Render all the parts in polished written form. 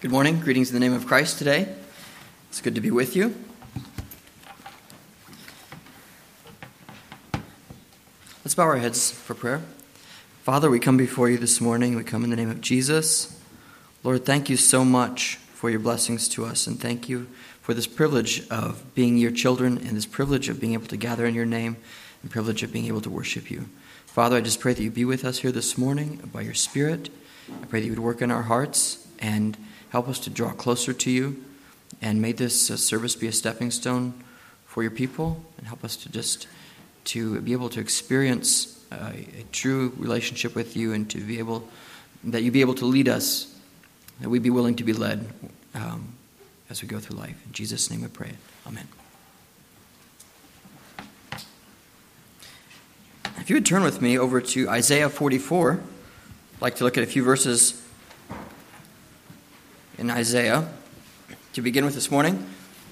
Good morning. Greetings in the name of Christ today. It's good to be with you. Let's bow our heads for prayer. Father, we come before you this morning. We come in the name of Jesus. Lord, thank you so much for your blessings to us, and thank you for this privilege of being your children and this privilege of being able to gather in your name and privilege of being able to worship you. Father, I just pray that you be with us here this morning by your Spirit. I pray that you would work in our hearts and help us to draw closer to you, and may this service be a stepping stone for your people, and help us to be able to experience a true relationship with you, and that you be able to lead us, that we be willing to be led as we go through life. In Jesus' name we pray. Amen. If you would turn with me over to Isaiah 44, I'd like to look at a few verses in Isaiah to begin with this morning.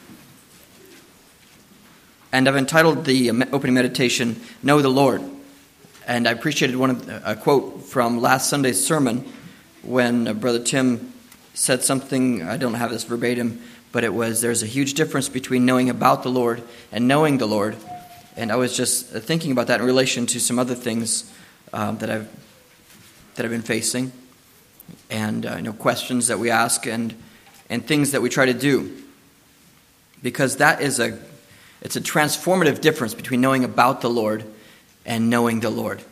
And I've entitled the opening meditation, Know the Lord. And I appreciated a quote from last Sunday's sermon when Brother Tim said something, I don't have this verbatim, but it was, there's a huge difference between knowing about the Lord and knowing the Lord. And I was just thinking about that in relation to some other things that I've been facing, and questions that we ask and things that we try to do, because it's a transformative difference between knowing about the Lord and knowing the Lord.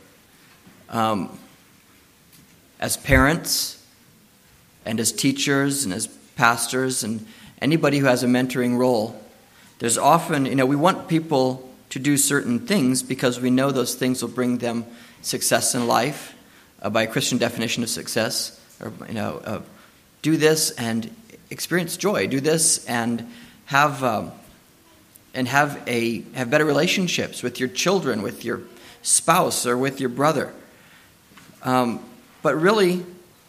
As parents and as teachers and as pastors and anybody who has a mentoring role, there's often, we want people to do certain things because we know those things will bring them success in life, by a Christian definition of success, or do this and experience joy. Do this and have better relationships with your children, with your spouse, or with your brother. But really,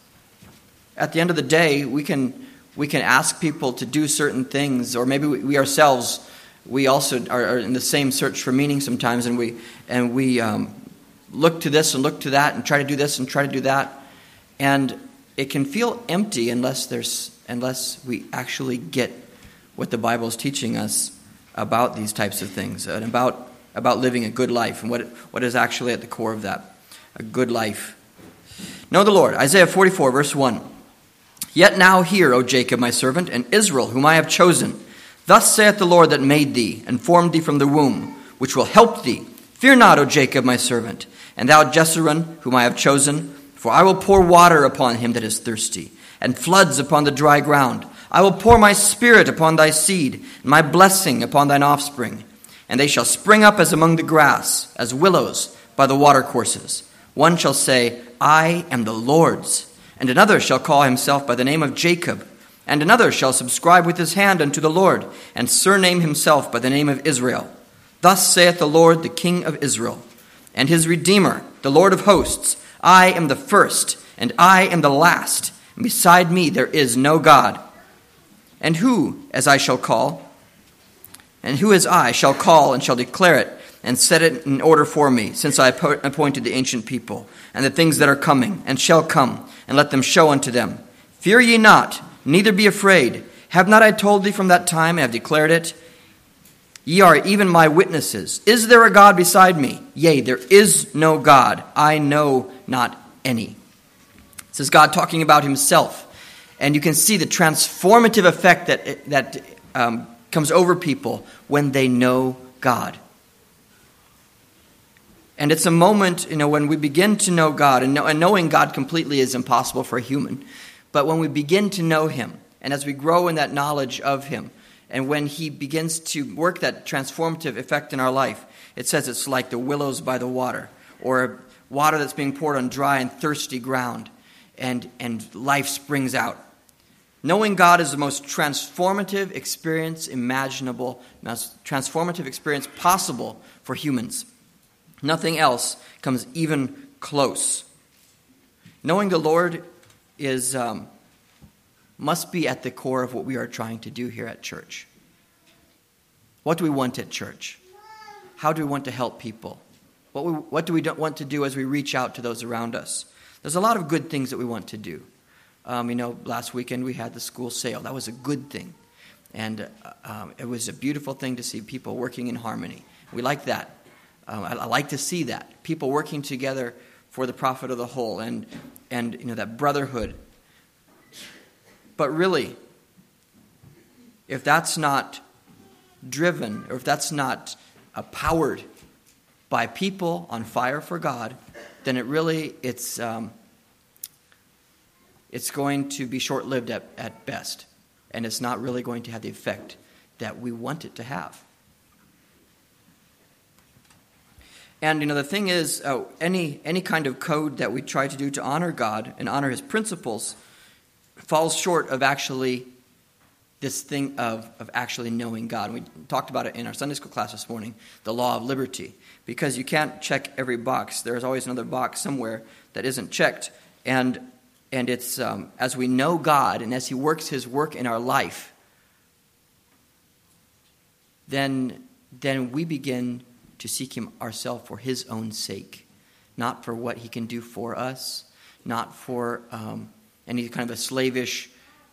at the end of the day, we can ask people to do certain things, or maybe we ourselves, we also are in the same search for meaning sometimes, and we look to this and look to that and try to do this and try to do that, and it can feel empty unless we actually get what the Bible is teaching us about these types of things, and about living a good life, and what is actually at the core of that, a good life. Know the Lord. Isaiah 44, verse 1. Yet now hear, O Jacob, my servant, and Israel, whom I have chosen. Thus saith the Lord that made thee, and formed thee from the womb, which will help thee. Fear not, O Jacob, my servant, and thou Jeshurun, whom I have chosen, for I will pour water upon him that is thirsty, and floods upon the dry ground. I will pour my spirit upon thy seed, and my blessing upon thine offspring. And they shall spring up as among the grass, as willows by the watercourses. One shall say, I am the Lord's. And another shall call himself by the name of Jacob. And another shall subscribe with his hand unto the Lord, and surname himself by the name of Israel. Thus saith the Lord, the King of Israel, and his Redeemer, the Lord of hosts, I am the first, and I am the last, and beside me there is no God. And who as I shall call, and shall declare it, and set it in order for me, since I appointed the ancient people, and the things that are coming, and shall come, and let them show unto them. Fear ye not, neither be afraid. Have not I told thee from that time, and have declared it? Ye are even my witnesses. Is there a God beside me? Yea, there is no God. I know not any. This is God talking about himself. And you can see the transformative effect that comes over people when they know God. And it's a moment, when we begin to know God, and knowing God completely is impossible for a human. But when we begin to know him, and as we grow in that knowledge of him, and when he begins to work that transformative effect in our life, it says it's like the willows by the water, or water that's being poured on dry and thirsty ground, and life springs out. Knowing God is the most transformative experience imaginable, most transformative experience possible for humans. Nothing else comes even close. Knowing the Lord must be at the core of what we are trying to do here at church. What do we want at church? How do we want to help people? What do we want to do as we reach out to those around us? There's a lot of good things that we want to do. Last weekend we had the school sale. That was a good thing. And it was a beautiful thing to see people working in harmony. We like that. I like to see that. People working together for the profit of the whole and that brotherhood. But really, if that's not driven, or if that's not powered by people on fire for God, then it's going to be short-lived at best. And it's not really going to have the effect that we want it to have. And the thing is, any kind of code that we try to do to honor God and honor His principles falls short of actually this thing of actually knowing God. And we talked about it in our Sunday school class this morning, the law of liberty. Because you can't check every box. There's always another box somewhere that isn't checked. And it's as we know God and as He works His work in our life, then we begin to seek Him ourselves for His own sake, not for what He can do for us, not for any kind of a slavish,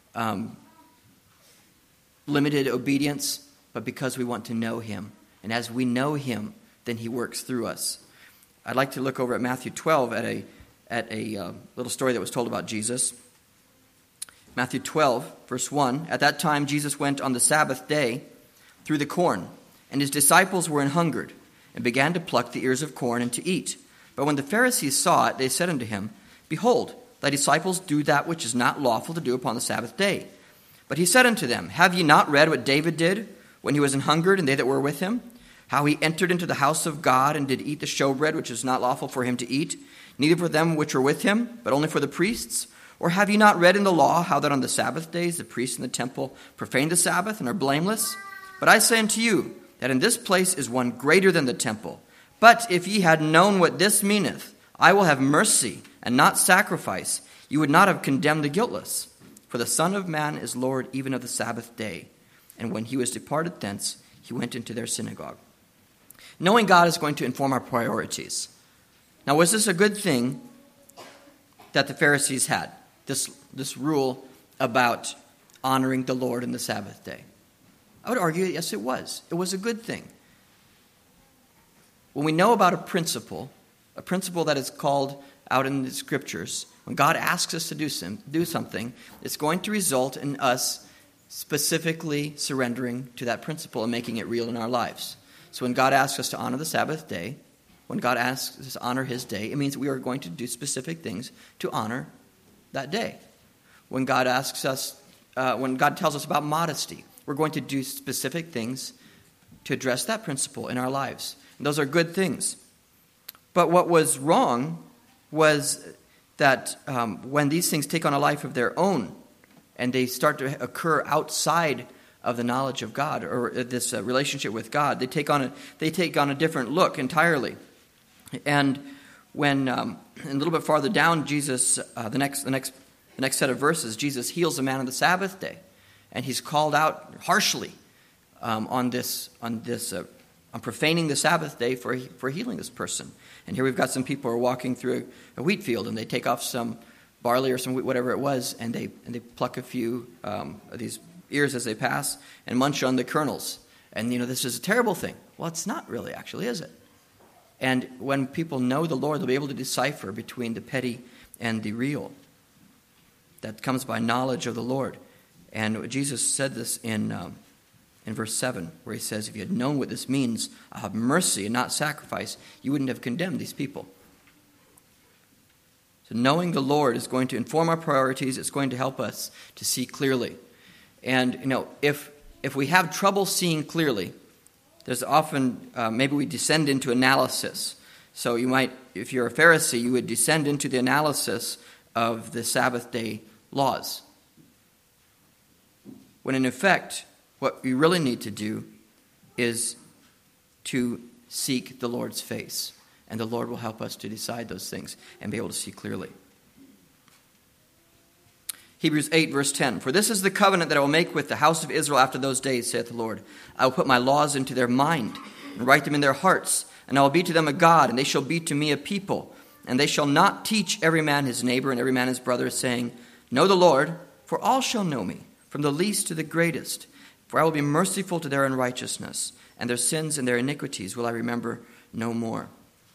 limited obedience, but because we want to know Him. And as we know Him, then He works through us. I'd like to look over at Matthew 12 at a little story that was told about Jesus. Matthew 12, verse 1. At that time Jesus went on the Sabbath day through the corn, and His disciples were an hungered, and began to pluck the ears of corn and to eat. But when the Pharisees saw it, they said unto Him, Behold, thy disciples do that which is not lawful to do upon the Sabbath day. But He said unto them, Have ye not read what David did when he was an hungered, and they that were with him? How he entered into the house of God, and did eat the showbread, which is not lawful for him to eat, neither for them which were with him, but only for the priests? Or have ye not read in the law how that on the Sabbath days the priests in the temple profane the Sabbath and are blameless? But I say unto you, that in this place is one greater than the temple. But if ye had known what this meaneth, I will have mercy and not sacrifice, you would not have condemned the guiltless. For the Son of Man is Lord even of the Sabbath day. And when He was departed thence, He went into their synagogue. Knowing God is going to inform our priorities. Now, was this a good thing that the Pharisees had? This rule about honoring the Lord in the Sabbath day? I would argue, yes, it was. It was a good thing. When we know about a principle that is called out in the Scriptures, when God asks us to do something, it's going to result in us specifically surrendering to that principle and making it real in our lives. So when God asks us to honor the Sabbath day, when God asks us to honor His day, it means we are going to do specific things to honor that day. When God tells us about modesty, we're going to do specific things to address that principle in our lives. And those are good things. But what was wrong was that when these things take on a life of their own and they start to occur outside of the knowledge of God or this relationship with God, they take on a different look entirely. And when a little bit farther down, Jesus, the next set of verses, Jesus heals a man on the Sabbath day. And He's called out harshly on profaning the Sabbath day for healing this person. And here we've got some people who are walking through a wheat field, and they take off some barley or some wheat, whatever it was, and they pluck a few of these ears as they pass and munch on the kernels. And this is a terrible thing. Well, it's not really, actually, is it? And when people know the Lord, they'll be able to decipher between the petty and the real. That comes by knowledge of the Lord. And Jesus said this in verse 7, where He says, if you had known what this means, I'll have mercy and not sacrifice, you wouldn't have condemned these people. So knowing the Lord is going to inform our priorities. It's going to help us to see clearly. And, if we have trouble seeing clearly, there's often, maybe we descend into analysis. So you might, if you're a Pharisee, you would descend into the analysis of the Sabbath day laws. When in effect, what we really need to do is to seek the Lord's face. And the Lord will help us to decide those things and be able to see clearly. Hebrews 8, verse 10. For this is the covenant that I will make with the house of Israel after those days, saith the Lord. I will put my laws into their mind and write them in their hearts. And I will be to them a God, and they shall be to me a people. And they shall not teach every man his neighbor and every man his brother, saying, Know the Lord, for all shall know me, from the least to the greatest. For I will be merciful to their unrighteousness, and their sins and their iniquities will I remember no more.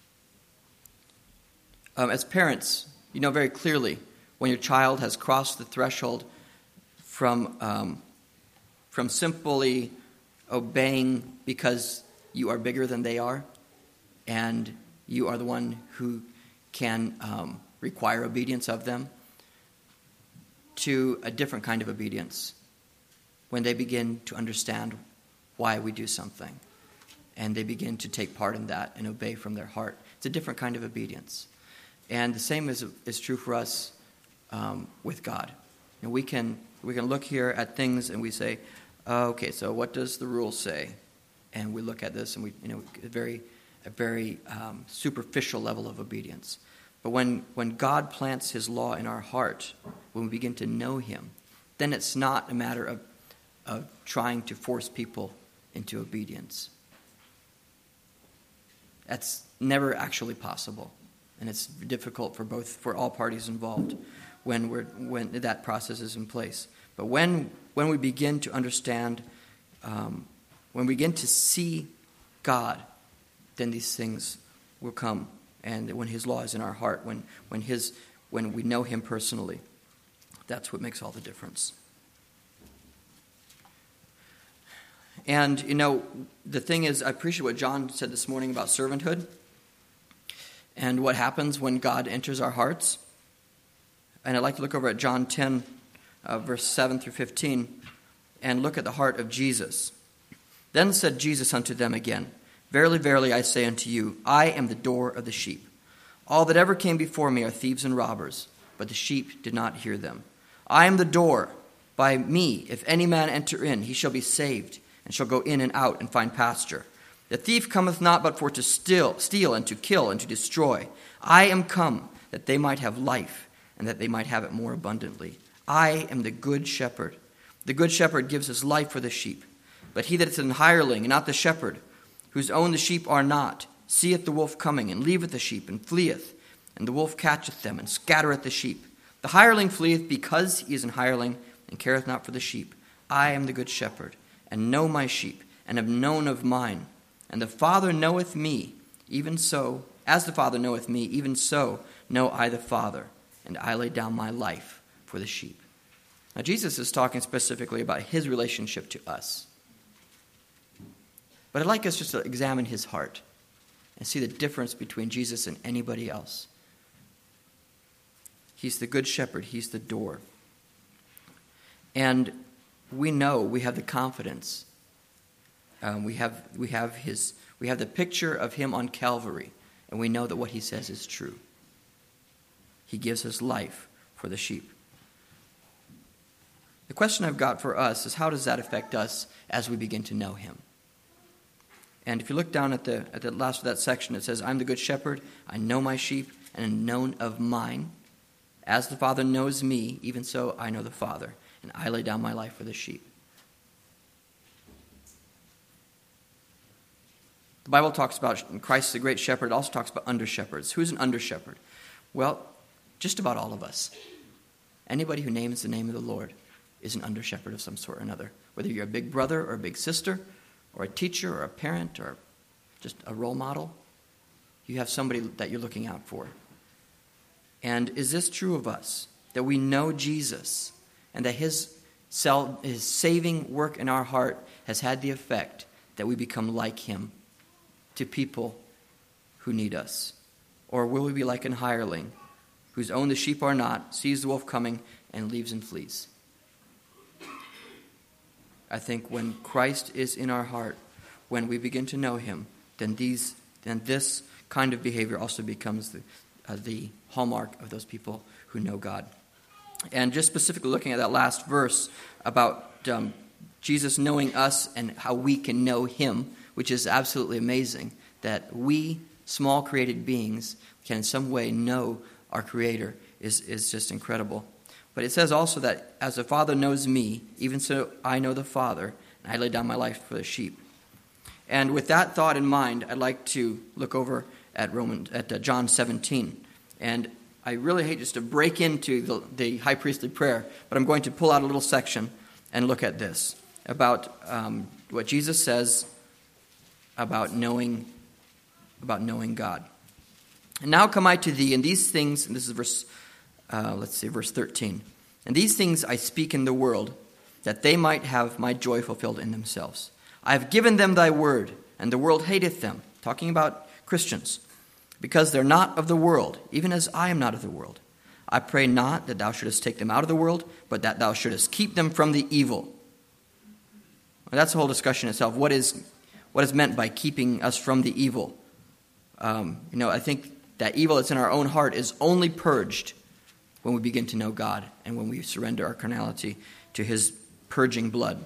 As parents, you know very clearly when your child has crossed the threshold from simply obeying because you are bigger than they are, and you are the one who can require obedience of them, to a different kind of obedience when they begin to understand why we do something, and they begin to take part in that and obey from their heart. It's a different kind of obedience. And the same is true for us with God. And we can look here at things and we say, okay, so what does the rule say? And we look at this and a very superficial level of obedience. But when God plants his law in our heart, when we begin to know him, then it's not a matter of trying to force people into obedience. That's never actually possible. And it's difficult for all parties involved when that process is in place. But when we begin to understand, when we begin to see God, then these things will come. And when his law is in our heart, when we know him personally, that's what makes all the difference. And, the thing is, I appreciate what John said this morning about servanthood and what happens when God enters our hearts. And I'd like to look over at John 10, verse 7 through 15, and look at the heart of Jesus. Then said Jesus unto them again, Verily, verily, I say unto you, I am the door of the sheep. All that ever came before me are thieves and robbers, but the sheep did not hear them. I am the door. By me, if any man enter in, he shall be saved, and shall go in and out and find pasture. The thief cometh not but for to steal, and to kill, and to destroy. I am come, that they might have life, and that they might have it more abundantly. I am the good shepherd. The good shepherd gives his life for the sheep. But he that is an hireling, and not the shepherd, whose own the sheep are not, seeth the wolf coming, and leaveth the sheep, and fleeth. And the wolf catcheth them, and scattereth the sheep. The hireling fleeth, because he is an hireling, and careth not for the sheep. I am the good shepherd, and know my sheep, and am known of mine. And the Father knoweth me, even so, as the Father knoweth me, even so know I the Father, and I lay down my life for the sheep. Now Jesus is talking specifically about his relationship to us. But I'd like us just to examine his heart and see the difference between Jesus and anybody else. He's the good shepherd. He's the door. And we know, we have the confidence. We have the picture of him on Calvary, and we know that what he says is true. He gives his life for the sheep. The question I've got for us is, how does that affect us as we begin to know him? And if you look down at the last of that section, it says, I'm the good shepherd, I know my sheep, and am known of mine. As the Father knows me, even so I know the Father, and I lay down my life for the sheep. The Bible talks about Christ the great shepherd. It also talks about under-shepherds. Who's an under-shepherd? Well, just about all of us. Anybody who names the name of the Lord is an under-shepherd of some sort or another. Whether you're a big brother or a big sister, or a teacher or a parent or just a role model, you have somebody that you're looking out for. And is this true of us? That we know Jesus and that his saving work in our heart has had the effect that we become like him to people who need us? Or will we be like an hireling whose own the sheep are not, sees the wolf coming, and leaves and flees? I think when Christ is in our heart, when we begin to know him, then this kind of behavior also becomes the hallmark of those people who know God. And just specifically looking at that last verse about Jesus knowing us and how we can know him, which is absolutely amazing, that we, small created beings, can in some way know our Creator is just incredible. But it says also that as the Father knows me, even so I know the Father, and I lay down my life for the sheep. And with that thought in mind, I'd like to look over at John 17. And I really hate just to break into the high priestly prayer, but I'm going to pull out a little section and look at this, about what Jesus says about knowing God. And now come I to thee, and these things, and this is verse 13. And these things I speak in the world, that they might have my joy fulfilled in themselves. I have given them thy word, and the world hateth them. Talking about Christians. Because they're not of the world, even as I am not of the world. I pray not that thou shouldest take them out of the world, but that thou shouldest keep them from the evil. Well, that's a whole discussion itself. What is meant by keeping us from the evil? I think that evil that's in our own heart is only purged when we begin to know God and when we surrender our carnality to his purging blood.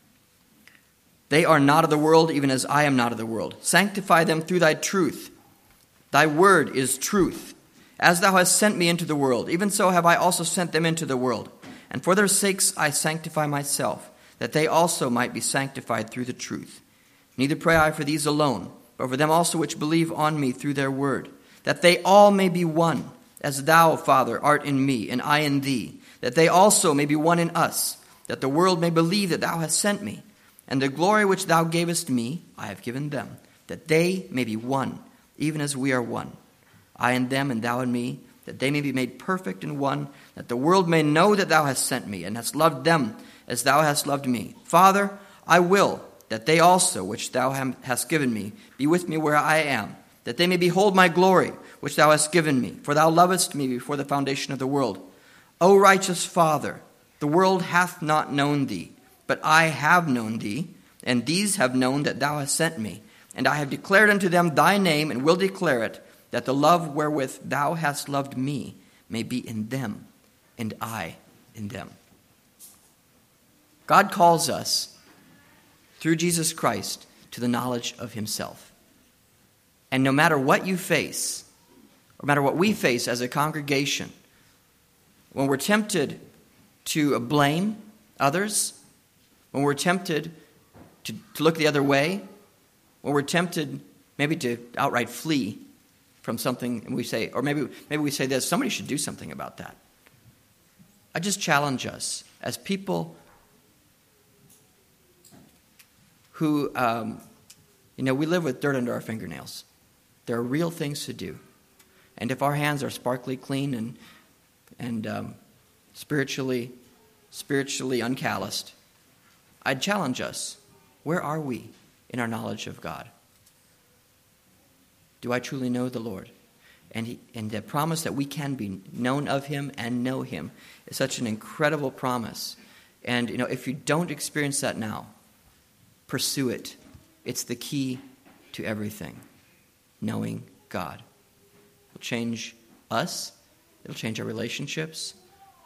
They are not of the world, even as I am not of the world. Sanctify them through thy truth. Thy word is truth. As thou hast sent me into the world, even so have I also sent them into the world. And for their sakes I sanctify myself, that they also might be sanctified through the truth. Neither pray I for these alone, but for them also which believe on me through their word, that they all may be one, as thou, Father, art in me, and I in thee, that they also may be one in us, that the world may believe that thou hast sent me. And the glory which thou gavest me, I have given them, that they may be one, even as we are one. I and them, and thou and me, that they may be made perfect in one, that the world may know that thou hast sent me, and hast loved them as thou hast loved me. Father, I will that they also, which thou hast given me, be with me where I am, that they may behold my glory, which thou hast given me. For thou lovest me before the foundation of the world. O righteous Father, the world hath not known thee, but I have known thee, and these have known that thou hast sent me. And I have declared unto them thy name, and will declare it, that the love wherewith thou hast loved me may be in them, and I in them. God calls us, through Jesus Christ, to the knowledge of himself. And no matter what you face, no matter what we face as a congregation, when we're tempted to blame others, when we're tempted to look the other way, when we're tempted maybe to outright flee from something, and we say, or maybe we say this, somebody should do something about that. I just challenge us as people who, we live with dirt under our fingernails. There are real things to do. And if our hands are sparkly clean and spiritually uncalloused, I'd challenge us, where are we in our knowledge of God? Do I truly know the Lord? And the promise that we can be known of him and know him is such an incredible promise. And, if you don't experience that now, pursue it. It's the key to everything. Knowing God. It'll change us. It'll change our relationships.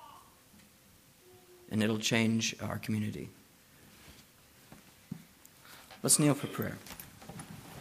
And it'll change our community. Let's kneel for prayer.